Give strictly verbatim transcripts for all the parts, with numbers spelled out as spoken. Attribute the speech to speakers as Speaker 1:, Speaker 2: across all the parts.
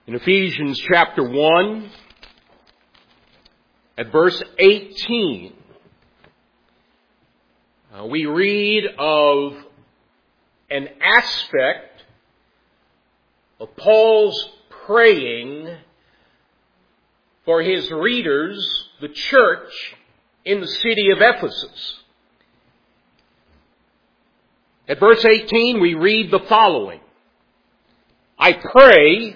Speaker 1: In Ephesians chapter one, at verse eighteen, uh, we read of an aspect of Paul's praying for his readers, the church in the city of Ephesus. At verse eighteen, we read the following: I pray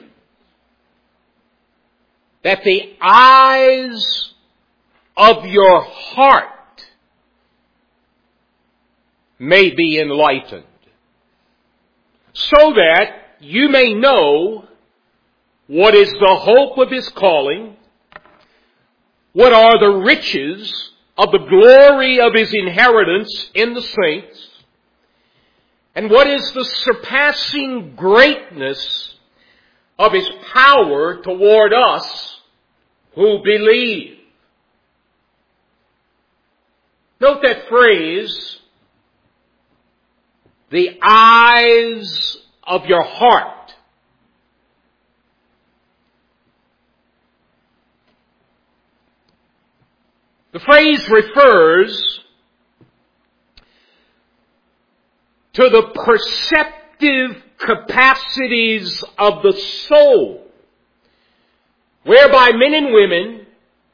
Speaker 1: that the eyes of your heart may be enlightened, so that you may know what is the hope of his calling, what are the riches of the glory of his inheritance in the saints, and what is the surpassing greatness of his power toward us who believe. Note that phrase, the eyes of your heart. The phrase refers to the perceptive capacities of the soul, whereby men and women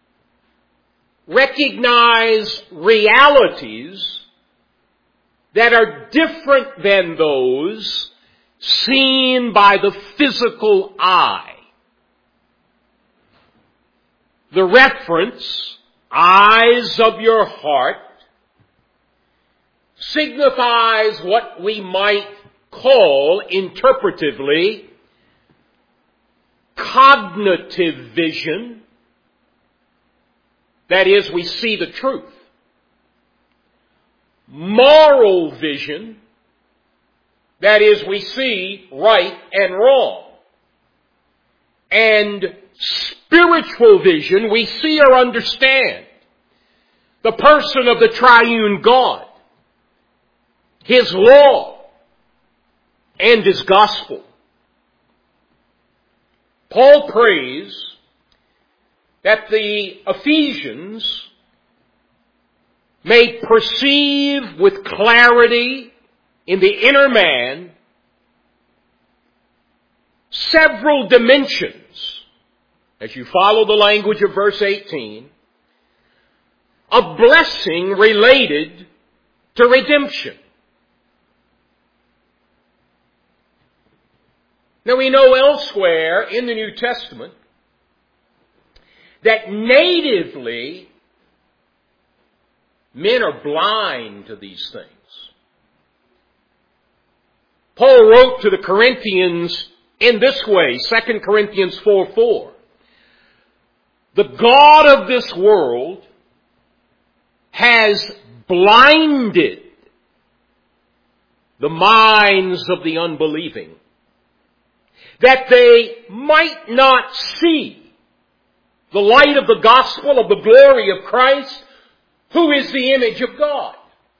Speaker 1: recognize realities that are different than those seen by the physical eye. The reference, eyes of your heart, signifies what we might call interpretively cognitive vision. That is, we see the truth. Moral vision. That is, we see right and wrong. And spiritual vision, we see or understand the person of the triune God, his law, and his gospel. Paul prays that the Ephesians may perceive with clarity in the inner man several dimensions, as you follow the language of verse eighteen, of blessing related to redemption. Now we know elsewhere in the New Testament that natively men are blind to these things. Paul wrote to the Corinthians in this way, Second Corinthians four four. The God of this world has blinded the minds of the unbelieving, that they might not see the light of the gospel of the glory of Christ, who is the image of God.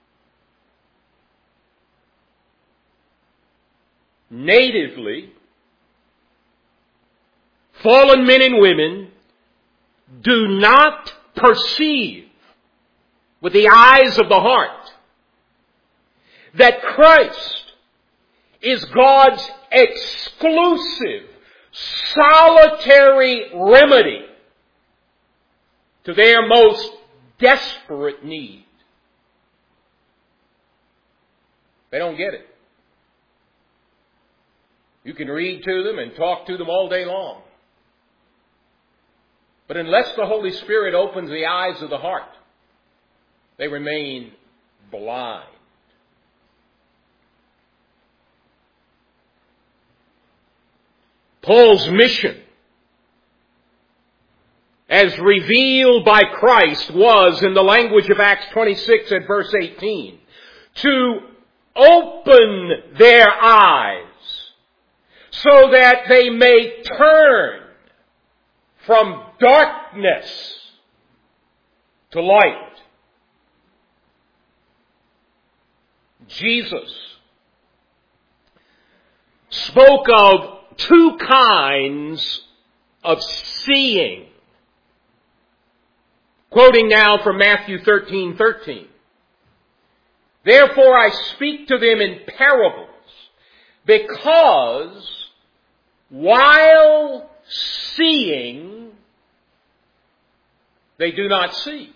Speaker 1: Natively, fallen men and women do not perceive with the eyes of the heart that Christ is God's exclusive, solitary remedy to their most desperate need. They don't get it. You can read to them and talk to them all day long. But unless the Holy Spirit opens the eyes of the heart, they remain blind. Paul's mission, as revealed by Christ, was, in the language of Acts twenty-six at verse eighteen, to open their eyes so that they may turn from darkness to light. Jesus spoke of two kinds of seeing. Quoting now from Matthew thirteen thirteen. Therefore I speak to them in parables, because while seeing, they do not see.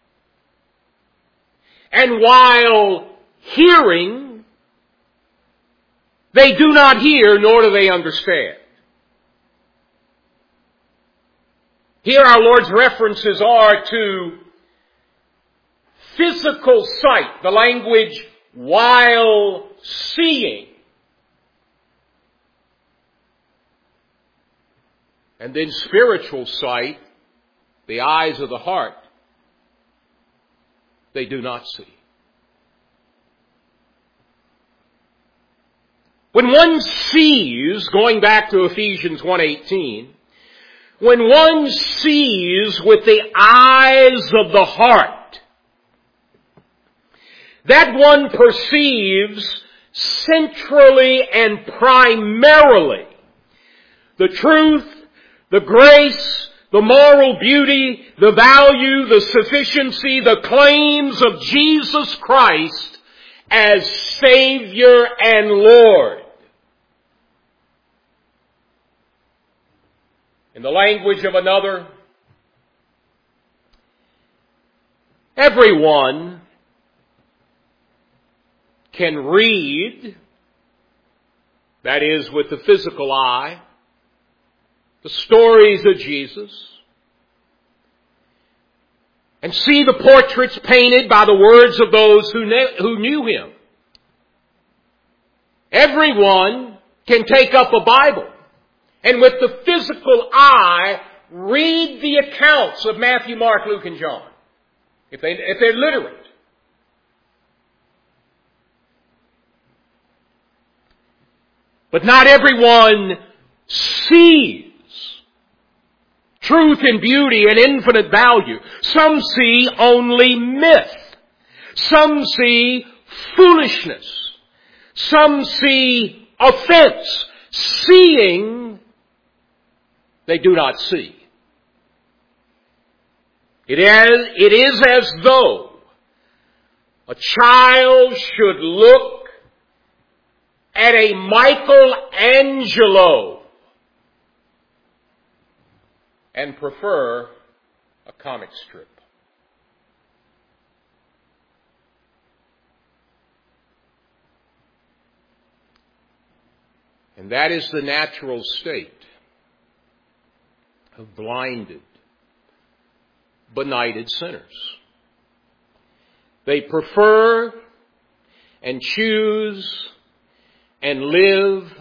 Speaker 1: And while hearing, they do not hear, nor do they understand. Here our Lord's references are to physical sight, the language while seeing. And then spiritual sight, the eyes of the heart, they do not see. When one sees, going back to Ephesians one eighteen, when one sees with the eyes of the heart, that one perceives centrally and primarily the truth, the grace, the moral beauty, the value, the sufficiency, the claims of Jesus Christ as Savior and Lord. In the language of another, everyone can read, that is with the physical eye, the stories of Jesus, and see the portraits painted by the words of those who knew, who knew Him. Everyone can take up a Bible and with the physical eye read the accounts of Matthew, Mark, Luke, and John, if they, if they're literate. But not everyone sees truth and beauty and infinite value. Some see only myth. Some see foolishness. Some see offense. Seeing, they do not see. It is, it is as though a child should look at a Michelangelo and prefer a comic strip. And that is the natural state of blinded, benighted sinners. They prefer and choose and live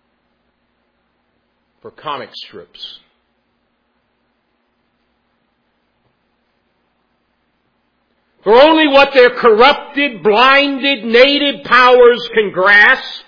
Speaker 1: for comic strips. For only what their corrupted, blinded, native powers can grasp,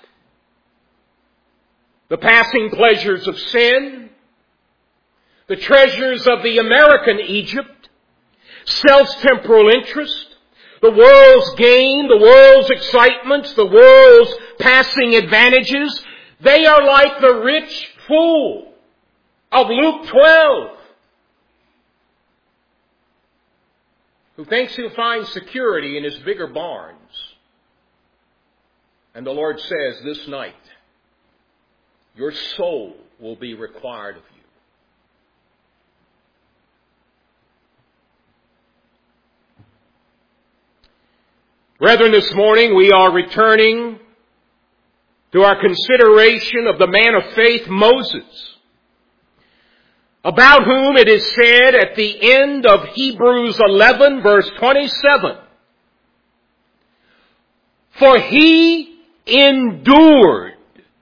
Speaker 1: the passing pleasures of sin, the treasures of the American Egypt, self-temporal interest, the world's gain, the world's excitements, the world's passing advantages, they are like the rich fool of Luke twelve, who thinks he'll find security in his bigger barns. And the Lord says this night, your soul will be required of you. Brethren, this morning we are returning to our consideration of the man of faith, Moses, about whom it is said at the end of Hebrews eleven, verse twenty-seven, for he endured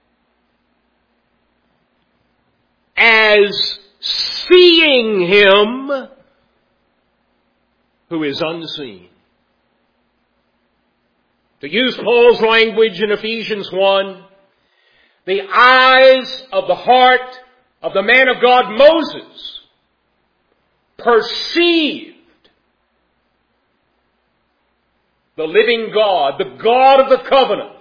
Speaker 1: as seeing him who is unseen. To use Paul's language in Ephesians one, the eyes of the heart of the man of God Moses perceived the living God, the God of the covenant,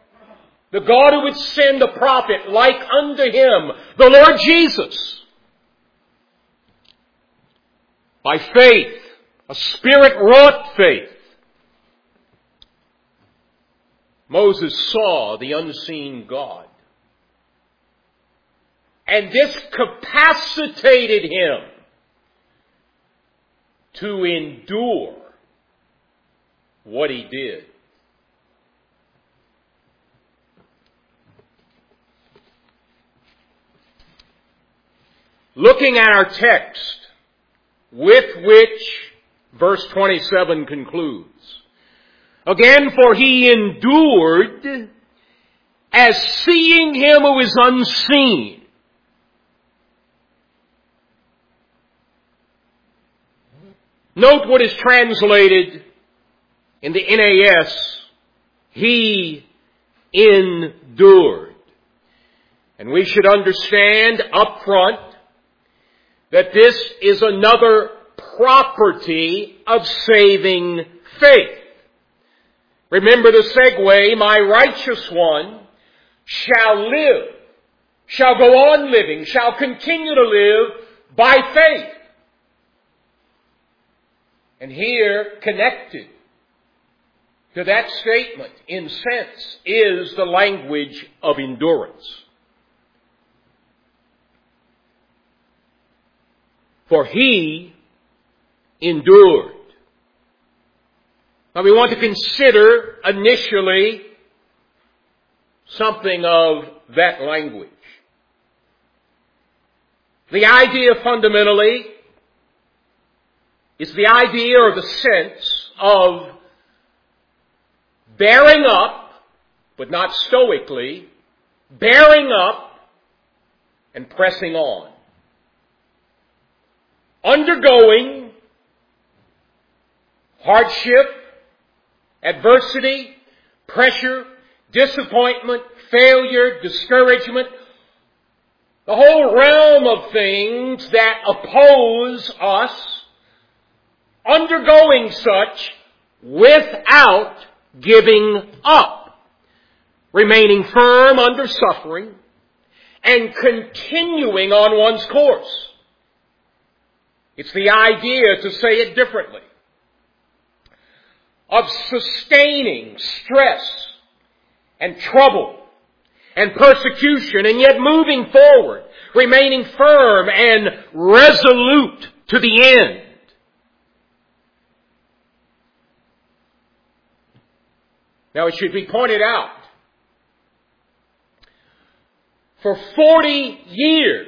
Speaker 1: the God who would send a prophet like unto him, the Lord Jesus, by faith, a Spirit-wrought faith. Moses saw the unseen God. And this capacitated him to endure what he did. Looking at our text, with which verse twenty-seven concludes. Again, for he endured as seeing him who is unseen. Note what is translated in the N A S, he endured. And we should understand up front that this is another property of saving faith. Remember the segue, my righteous one shall live, shall go on living, shall continue to live by faith. And here, connected to that statement, in sense, is the language of endurance. For he endured. Now we want to consider initially something of that language. The idea fundamentally is the idea or the sense of bearing up, but not stoically, bearing up and pressing on. Undergoing hardship, adversity, pressure, disappointment, failure, discouragement, the whole realm of things that oppose us, undergoing such without giving up, remaining firm under suffering, and continuing on one's course. It's the idea, to say it differently, of sustaining stress and trouble and persecution and yet moving forward, remaining firm and resolute to the end. Now it should be pointed out, for forty years,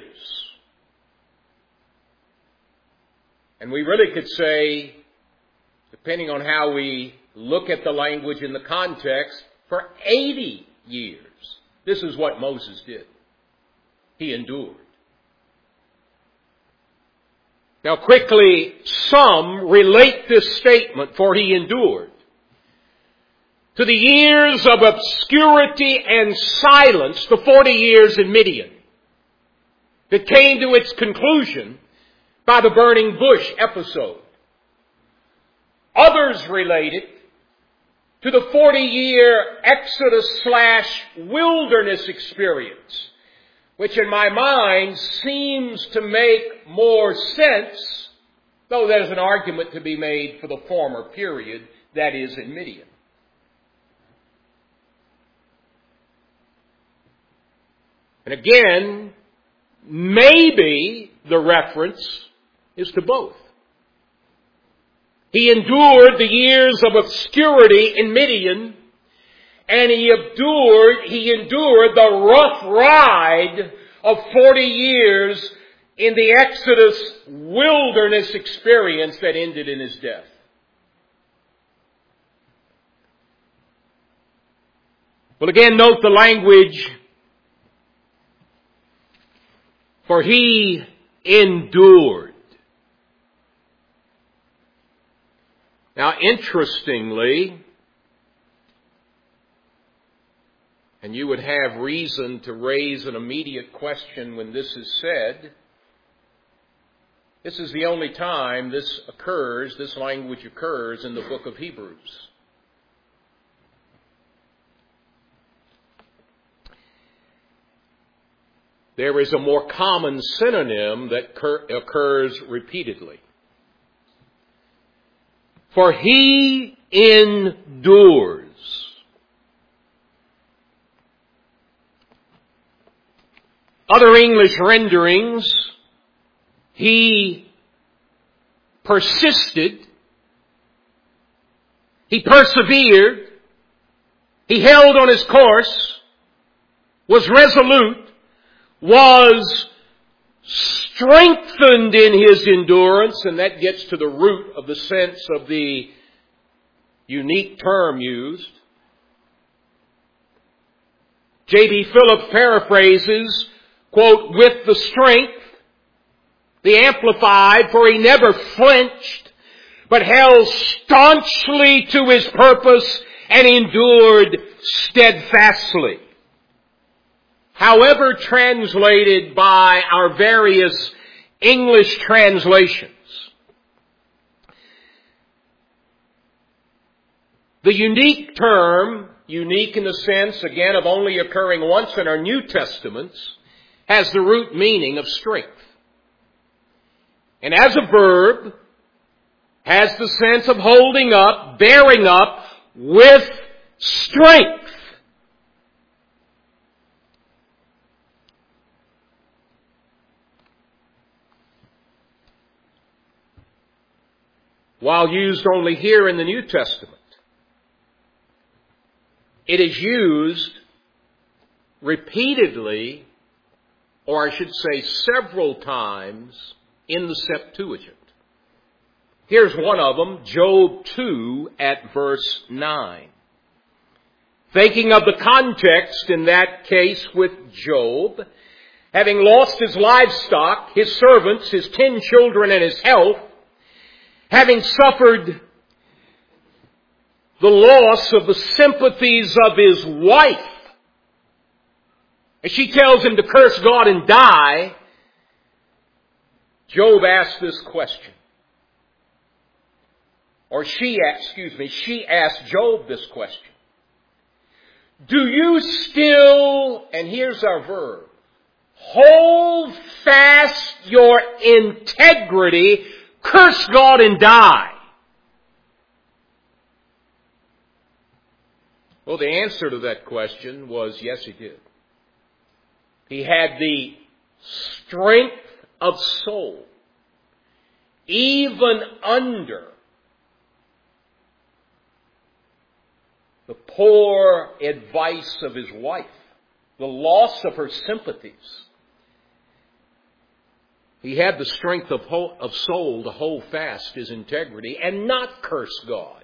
Speaker 1: and we really could say, depending on how we look at the language in the context, for eighty years, this is what Moses did. He endured. Now quickly, some relate this statement, for he endured, to the years of obscurity and silence, the forty years in Midian, that came to its conclusion by the burning bush episode. Others relate it to the forty-year Exodus slash wilderness experience, which in my mind seems to make more sense, though there's an argument to be made for the former period, that is in Midian. And again, maybe the reference is to both. He endured the years of obscurity in Midian, and he endured, he endured the rough ride of forty years in the Exodus wilderness experience that ended in his death. Well, again, note the language, for he endured. Now, interestingly, and you would have reason to raise an immediate question when this is said, this is the only time this occurs, this language occurs in the book of Hebrews. There is a more common synonym that occurs repeatedly. for he endures. Other English renderings, he persisted, he persevered, he held on his course, was resolute, was strengthened in his endurance, and that gets to the root of the sense of the unique term used. J B Phillips paraphrases, quote, with the strength, the Amplified, for he never flinched, but held staunchly to his purpose and endured steadfastly. However translated by our various English translations, the unique term, unique in the sense, again, of only occurring once in our New Testaments, has the root meaning of strength. And as a verb, has the sense of holding up, bearing up with strength. While used only here in the New Testament, it is used repeatedly, or I should say several times, in the Septuagint. Here's one of them, Job two at verse nine. Thinking of the context in that case with Job, having lost his livestock, his servants, his ten children, and his health, having suffered the loss of the sympathies of his wife, as she tells him to curse God and die, Job asks this question. Or she, excuse me, she asked Job this question. Do you still, and here's our verb, hold fast your integrity, curse God and die? Well, the answer to that question was yes, he did. He had the strength of soul, even under the poor advice of his wife, the loss of her sympathies. He had the strength of, whole, of soul to hold fast his integrity and not curse God.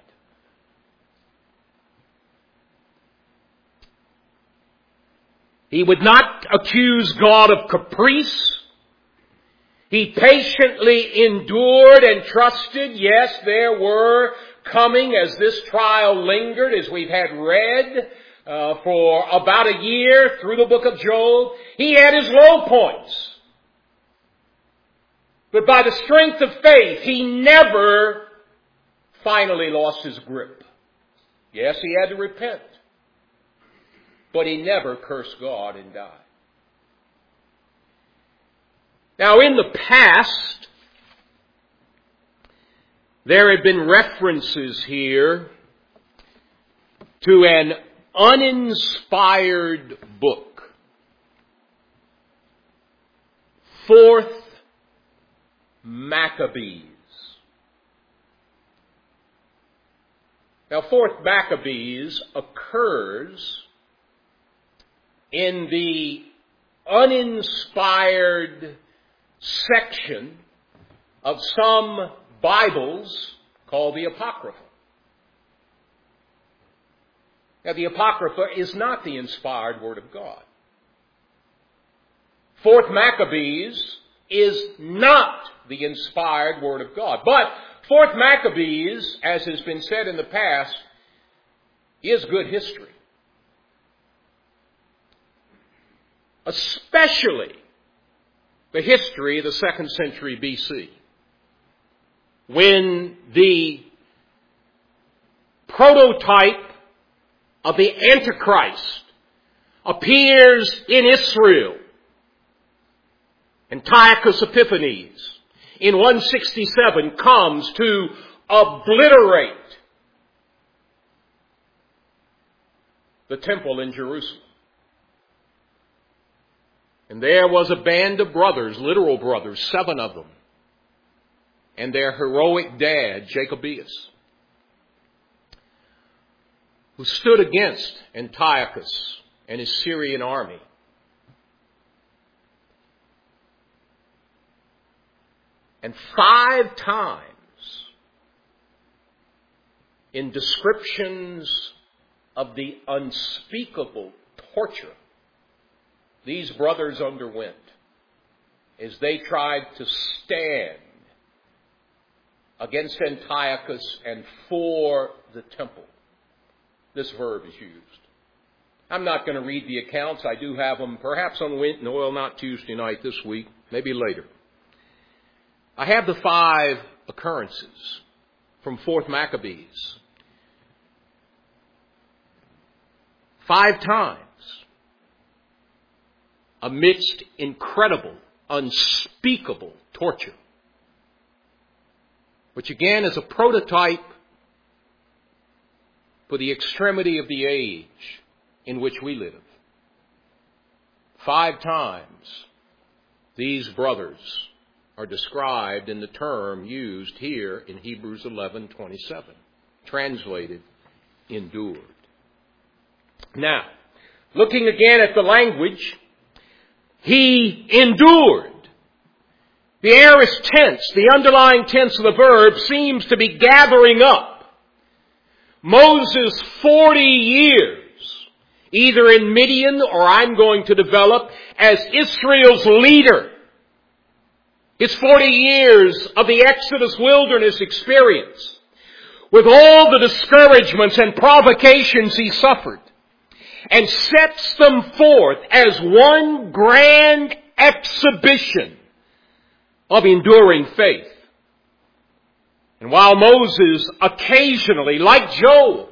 Speaker 1: He would not accuse God of caprice. He patiently endured and trusted. Yes, there were coming, as this trial lingered, as we've had read uh, for about a year through the book of Job. He had his low points. But by the strength of faith, he never finally lost his grip. Yes, he had to repent. But he never cursed God and died. Now, in the past, there have been references here to an uninspired book. Fourth Maccabees. Now, Fourth Maccabees occurs in the uninspired section of some Bibles called the Apocrypha. Now, the Apocrypha is not the inspired Word of God. Fourth Maccabees is not the inspired Word of God. But Fourth Maccabees, as has been said in the past, is good history. Especially the history of the second century B C, when the prototype of the Antichrist appears in Israel. Antiochus Epiphanes in one sixty-seven comes to obliterate the temple in Jerusalem. And there was a band of brothers, literal brothers, seven of them, and their heroic dad, Jacobeus, who stood against Antiochus and his Syrian army. And five times in descriptions of the unspeakable torture these brothers underwent as they tried to stand against Antiochus and for the temple, this verb is used. I'm not going to read the accounts. I do have them perhaps on Wind and Oil, not Tuesday night this week, maybe later. I have the five occurrences from Fourth Maccabees. Five times, amidst incredible, unspeakable torture, which again is a prototype for the extremity of the age in which we live. Five times, these brothers are described in the term used here in Hebrews eleven twenty-seven, translated, endured. Now, looking again at the language, he endured. The aorist tense, the underlying tense of the verb, seems to be gathering up Moses' forty years, either in Midian or I'm going to develop as Israel's leader. His forty years of the Exodus wilderness experience, with all the discouragements and provocations he suffered, and sets them forth as one grand exhibition of enduring faith. And while Moses occasionally, like Job,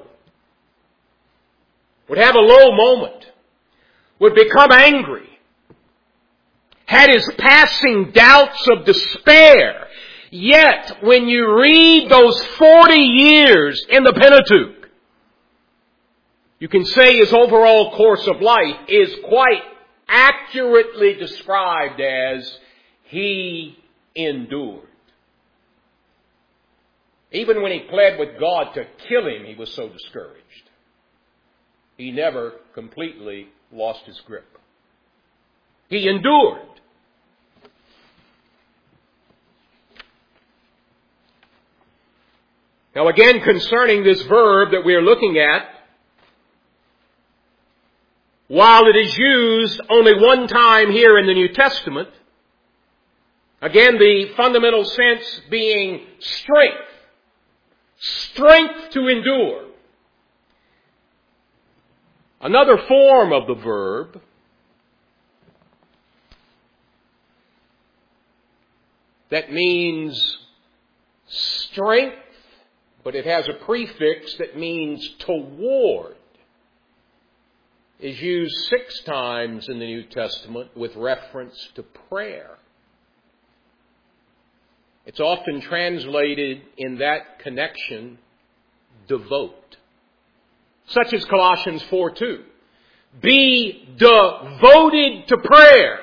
Speaker 1: would have a low moment, would become angry, had his passing doubts of despair, yet when you read those forty years in the Pentateuch, you can say his overall course of life is quite accurately described as he endured. Even when he pled with God to kill him, he was so discouraged. He never completely lost his grip. He endured. Now again, concerning this verb that we are looking at, while it is used only one time here in the New Testament, again, the fundamental sense being strength. Strength to endure. Another form of the verb that means strength, but it has a prefix that means toward, is used six times in the New Testament with reference to prayer. It's often translated in that connection, devote. Such as Colossians four two. Be devoted to prayer.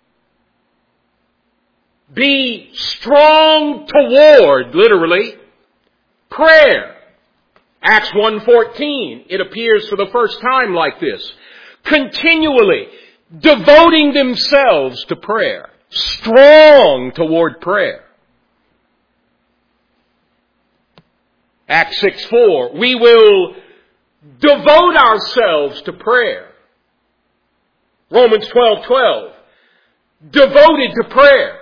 Speaker 1: Be strong toward, literally, prayer. Acts one fourteen, it appears for the first time like this. Continually devoting themselves to prayer. Strong toward prayer. Acts six four, we will devote ourselves to prayer. Romans twelve twelve, devoted to prayer.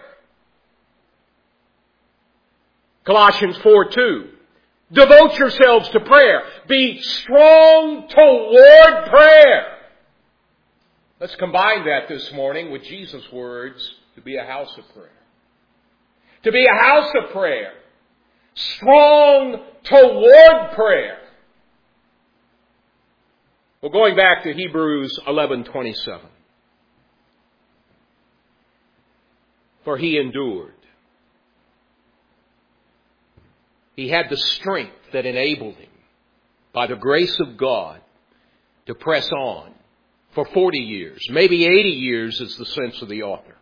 Speaker 1: Colossians four two, devote yourselves to prayer. Be strong toward prayer. Let's combine that this morning with Jesus' words, to be a house of prayer. To be a house of prayer. Strong toward prayer. Well, going back to Hebrews eleven twenty-seven. For he endured. he had the strength that enabled him, by the grace of God, to press on for forty years, maybe eighty years is the sense of the author.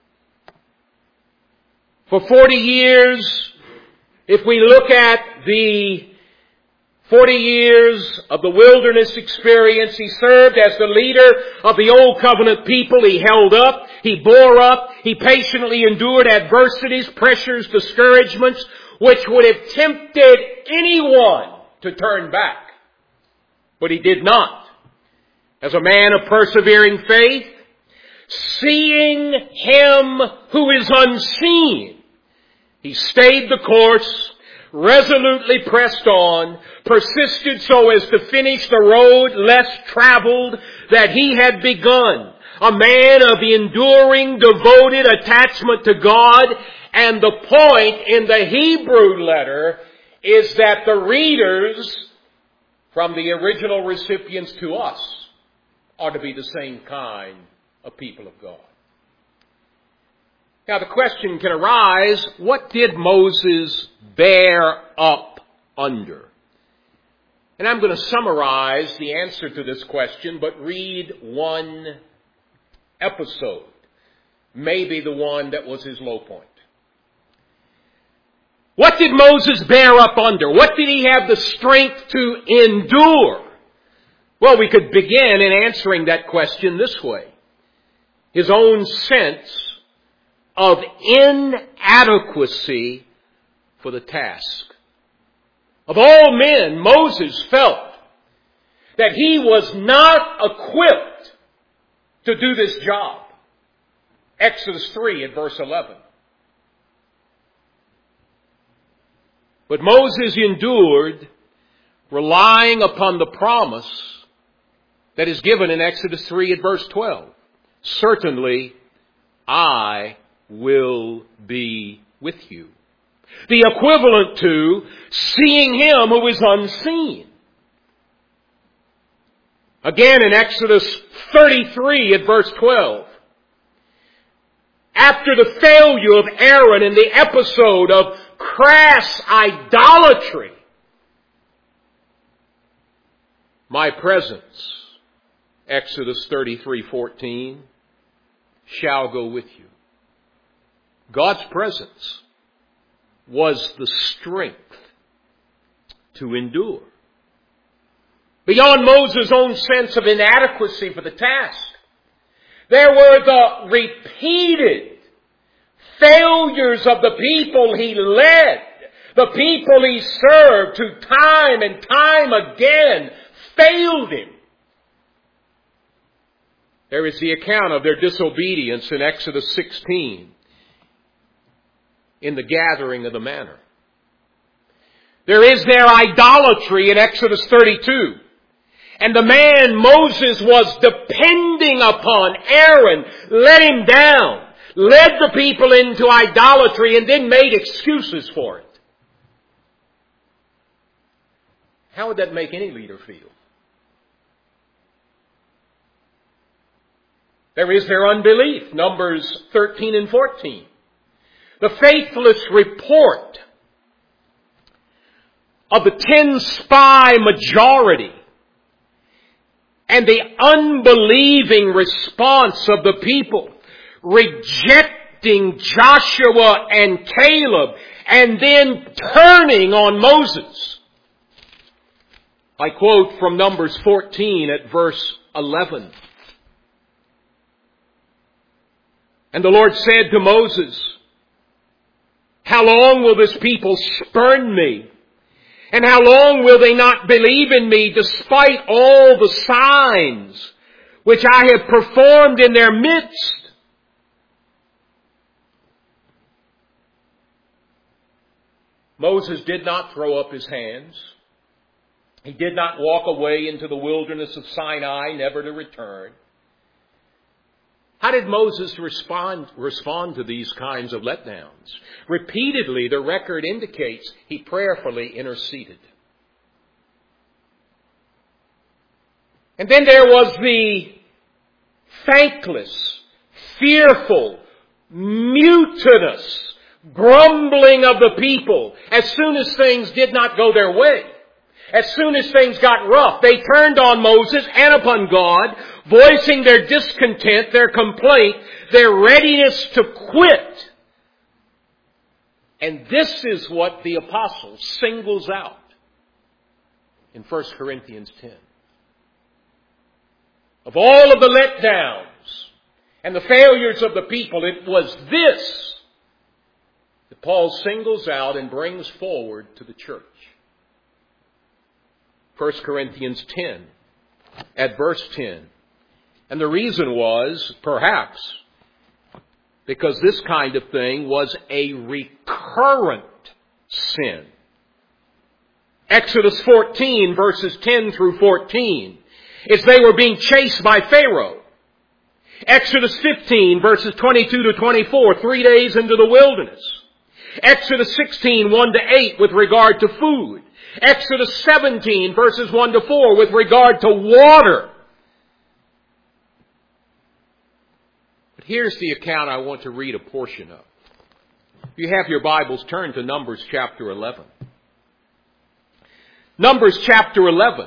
Speaker 1: For forty years, if we look at the forty years of the wilderness experience, he served as the leader of the Old Covenant people. He held up, he bore up, he patiently endured adversities, pressures, discouragements, which would have tempted anyone to turn back. But he did not. As a man of persevering faith, seeing him who is unseen, he stayed the course, resolutely pressed on, persisted so as to finish the road less traveled that he had begun. A man of enduring, devoted attachment to God. And the point in the Hebrew letter is that the readers, from the original recipients to us, are to be the same kind of people of God. Now the question can arise, what did Moses bear up under? And I'm going to summarize the answer to this question, but read one episode, maybe the one that was his low point. What did Moses bear up under? What did he have the strength to endure? Well, we could begin in answering that question this way. His own sense of inadequacy for the task. Of all men, Moses felt that he was not equipped to do this job. Exodus three at verse eleven. But Moses endured, relying upon the promise that is given in Exodus three at verse twelve. Certainly, I will be with you. The equivalent to seeing him who is unseen. Again in Exodus thirty-three at verse twelve. After the failure of Aaron in the episode of crass idolatry, my presence, Exodus thirty-three fourteen, shall go with you. God's presence was the strength to endure. Beyond Moses' own sense of inadequacy for the task, there were the repeated failures of the people he led, the people he served, who time and time again failed him. There is the account of their disobedience in Exodus sixteen, in the gathering of the manna. There is their idolatry in Exodus thirty-two. And the man Moses was depending upon, Aaron, let him down, led the people into idolatry, and then made excuses for it. How would that make any leader feel? There is their unbelief, Numbers thirteen and fourteen. The faithless report of the ten spy majority and the unbelieving response of the people, rejecting Joshua and Caleb and then turning on Moses. I quote from Numbers fourteen at verse eleven. And the Lord said to Moses, how long will this people spurn me? And how long will they not believe in me despite all the signs which I have performed in their midst? Moses did not throw up his hands. He did not walk away into the wilderness of Sinai, never to return. How did Moses respond, respond to these kinds of letdowns? Repeatedly, the record indicates he prayerfully interceded. And then there was the thankless, fearful, mutinous, grumbling of the people. As soon as things did not go their way, as soon as things got rough, they turned on Moses and upon God, voicing their discontent, their complaint, their readiness to quit. And this is what the apostle singles out in First Corinthians ten. Of all of the letdowns and the failures of the people, it was this that Paul singles out and brings forward to the church. First Corinthians ten, at verse ten. And the reason was, perhaps, because this kind of thing was a recurrent sin. Exodus fourteen, verses ten through fourteen, is they were being chased by Pharaoh. Exodus fifteen, verses twenty-two to twenty-four, three days into the wilderness. Exodus sixteen, one to eight, with regard to food. Exodus seventeen, verses one to four, with regard to water. But here's the account I want to read a portion of. If you have your Bibles, turn to Numbers chapter eleven. Numbers chapter eleven.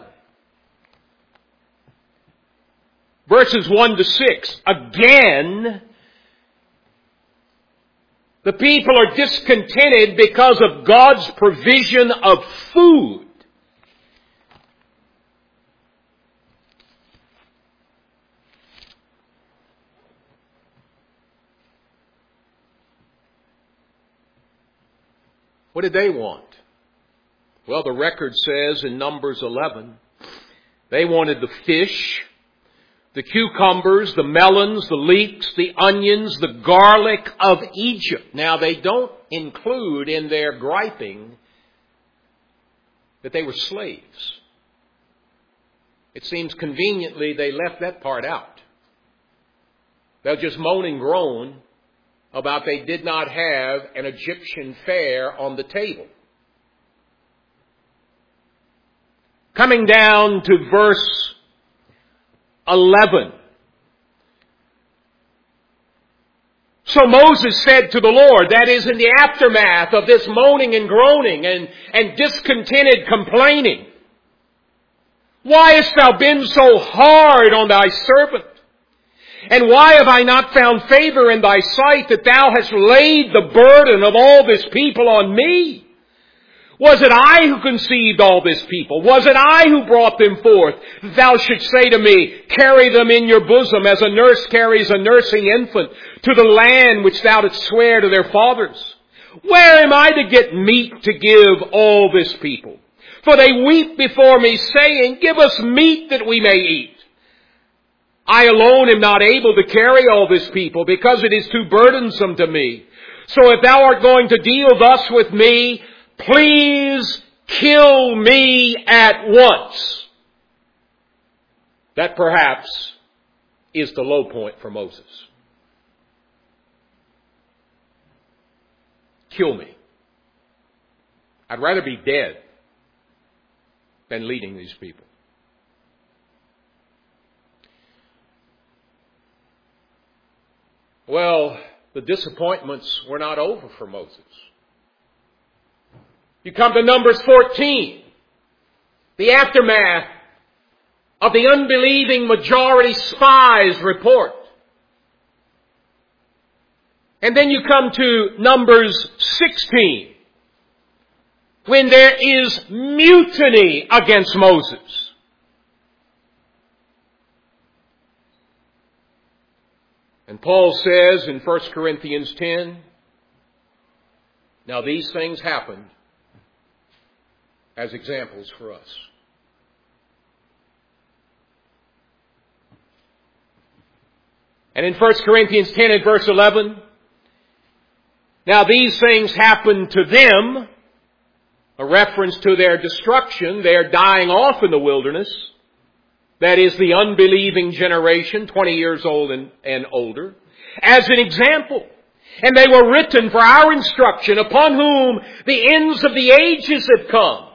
Speaker 1: Verses one to six. Again, the people are discontented because of God's provision of food. What did they want? Well, the record says in Numbers eleven, they wanted the fish, the cucumbers, the melons, the leeks, the onions, the garlic of Egypt. Now, they don't include in their griping that they were slaves. It seems conveniently they left that part out. They'll just moan and groan about they did not have an Egyptian fare on the table. Coming down to verse eleven. So Moses said to the Lord, that is in the aftermath of this moaning and groaning and, and discontented complaining, why hast thou been so hard on thy servant? And why have I not found favor in thy sight that thou hast laid the burden of all this people on me? Was it I who conceived all this people? Was it I who brought them forth? Thou shouldst say to me, carry them in your bosom as a nurse carries a nursing infant to the land which thou didst swear to their fathers. Where am I to get meat to give all this people? For they weep before me, saying, give us meat that we may eat. I alone am not able to carry all this people, because it is too burdensome to me. So if thou art going to deal thus with me, please kill me at once. That perhaps is the low point for Moses. Kill me. I'd rather be dead than leading these people. Well, the disappointments were not over for Moses. You come to Numbers fourteen, the aftermath of the unbelieving majority spies report. And then you come to Numbers sixteen, when there is mutiny against Moses. And Paul says in First Corinthians ten, now these things happened as examples for us. And in First Corinthians ten and verse eleven, now these things happened to them, a reference to their destruction, their dying off in the wilderness. That is the unbelieving generation, twenty years old and, and older, as an example. And they were written for our instruction, upon whom the ends of the ages have come.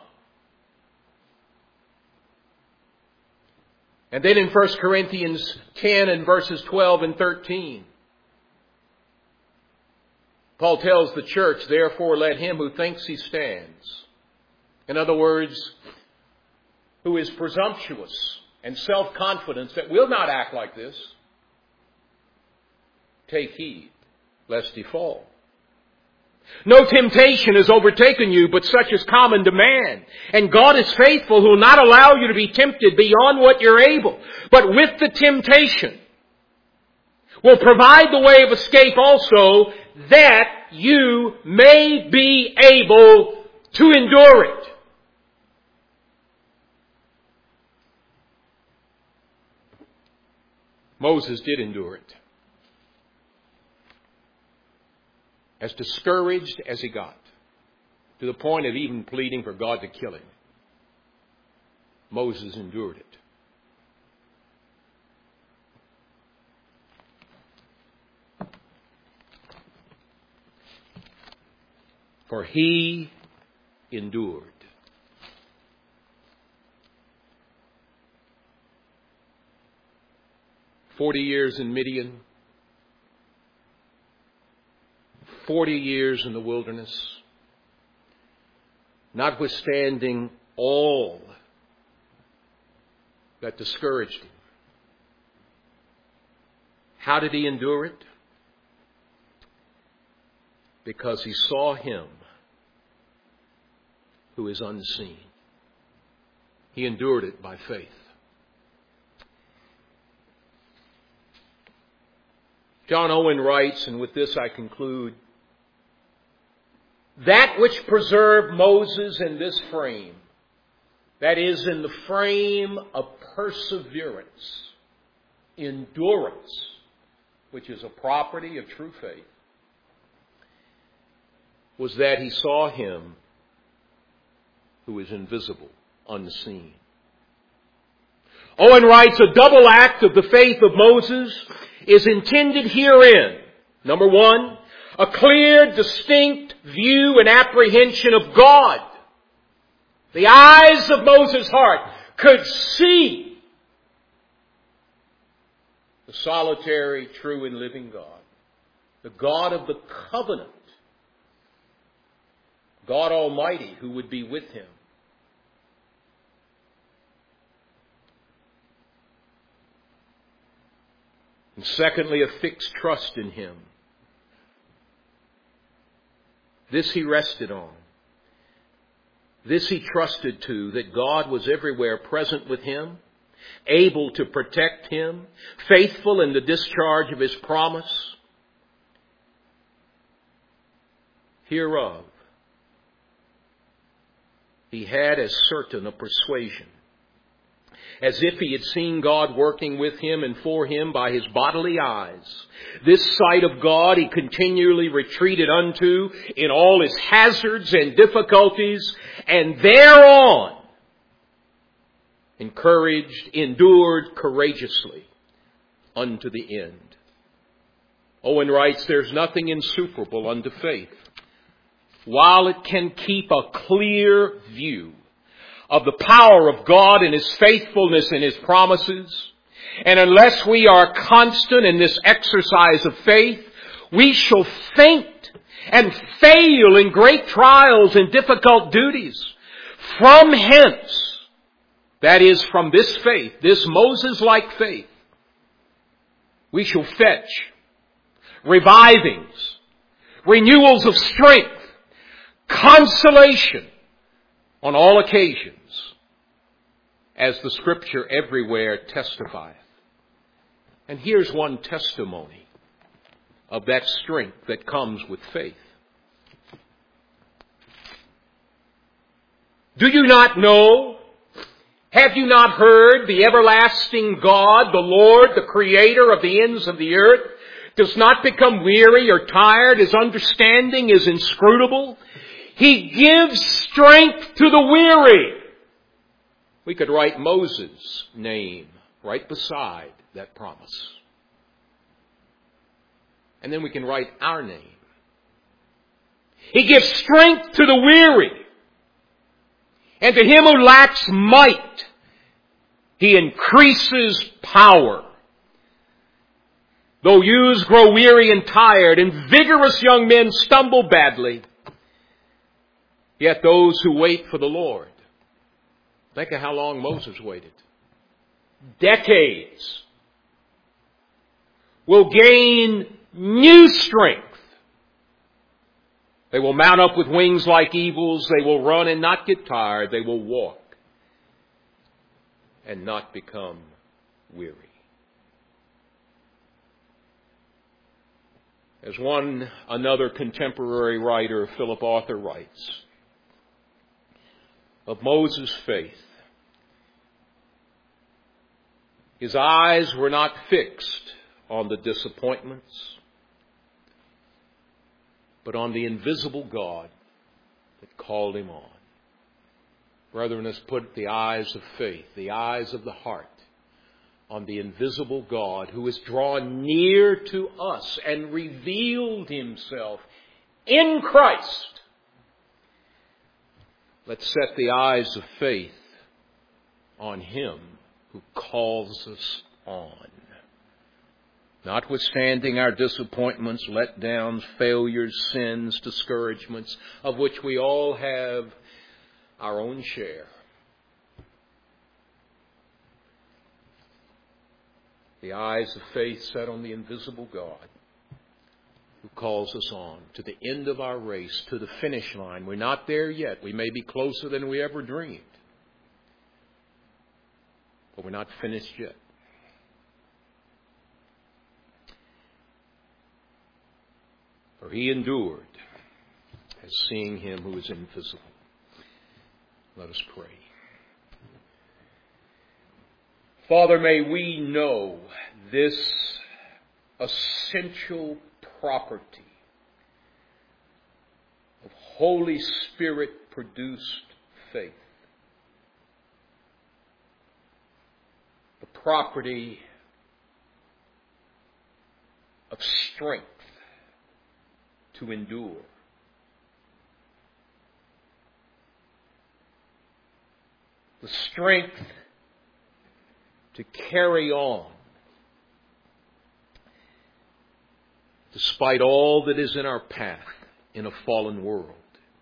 Speaker 1: And then in First Corinthians ten and verses twelve and thirteen, Paul tells the church, therefore let him who thinks he stands. In other words, who is presumptuous and self-confident that will not act like this, take heed lest he fall. No temptation has overtaken you, but such is common to man. And God is faithful, who will not allow you to be tempted beyond what you're able. But with the temptation, will provide the way of escape also, that you may be able to endure it. Moses did endure it. As discouraged as he got, to the point of even pleading for God to kill him, Moses endured it. For he endured. Forty years in Midian. Forty years in the wilderness. Notwithstanding all that discouraged him. How did he endure it? Because he saw him who is unseen. He endured it by faith. John Owen writes, and with this I conclude, that which preserved Moses in this frame, that is, in the frame of perseverance, endurance, which is a property of true faith, was that he saw him who is invisible, unseen. Owen writes, a double act of the faith of Moses is intended herein. Number one, a clear, distinct view and apprehension of God. The eyes of Moses' heart could see the solitary, true, and living God. The God of the covenant. God Almighty who would be with him. And secondly, a fixed trust in him. This he rested on. This he trusted to, that God was everywhere present with him, able to protect him, faithful in the discharge of his promise. Hereof, he had as certain a persuasion, as if he had seen God working with him and for him by his bodily eyes. This sight of God he continually retreated unto in all his hazards and difficulties, and thereon encouraged, endured courageously unto the end. Owen writes, there's nothing insuperable unto faith, while it can keep a clear view of the power of God and his faithfulness and his promises. And unless we are constant in this exercise of faith, we shall faint and fail in great trials and difficult duties. From hence, that is from this faith, this Moses-like faith, we shall fetch revivings, renewals of strength, consolation on all occasions, as the Scripture everywhere testifieth. And here's one testimony of that strength that comes with faith. Do you not know? Have you not heard the everlasting God, the Lord, the Creator of the ends of the earth, does not become weary or tired? His understanding is inscrutable. He gives strength to the weary. We could write Moses' name right beside that promise. And then we can write our name. He gives strength to the weary. And to him who lacks might, he increases power. Though youths grow weary and tired, and vigorous young men stumble badly, yet those who wait for the Lord, think of how long Moses waited. Decades. Will gain new strength. They will mount up with wings like eagles. They will run and not get tired. They will walk and not become weary. As one another contemporary writer, Philip Arthur, writes of Moses' faith, his eyes were not fixed on the disappointments, but on the invisible God that called him on. Brethren, let's put the eyes of faith, the eyes of the heart, on the invisible God who has drawn near to us and revealed himself in Christ. Let's set the eyes of faith on him who calls us on. Notwithstanding our disappointments, letdowns, failures, sins, discouragements, of which we all have our own share. The eyes of faith set on the invisible God who calls us on to the end of our race, to the finish line. We're not there yet. We may be closer than we ever dreamed. But we're not finished yet. For he endured as seeing him who is invisible. Let us pray. Father, may we know this essential property of Holy Spirit produced faith. The property of strength to endure. The strength to carry on despite all that is in our path in a fallen world.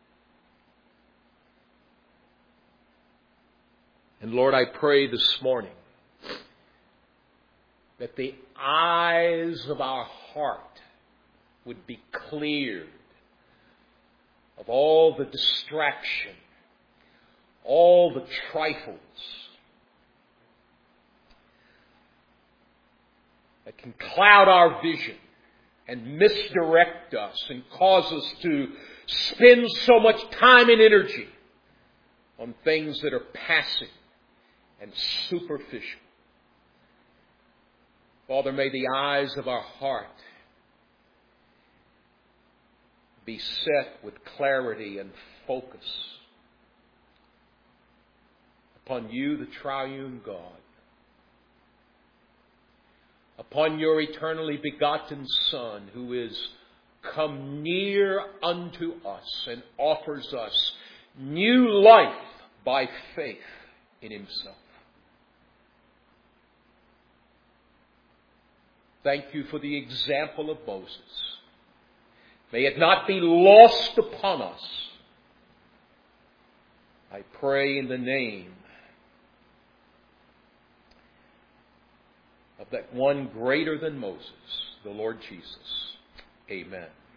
Speaker 1: And Lord, I pray this morning that the eyes of our heart would be cleared of all the distraction, all the trifles that can cloud our vision and misdirect us and cause us to spend so much time and energy on things that are passing and superficial. Father, may the eyes of our heart be set with clarity and focus upon you, the triune God, upon your eternally begotten Son, who is come near unto us and offers us new life by faith in himself. Thank you for the example of Moses. May it not be lost upon us. I pray in the name of that one greater than Moses, the Lord Jesus. Amen.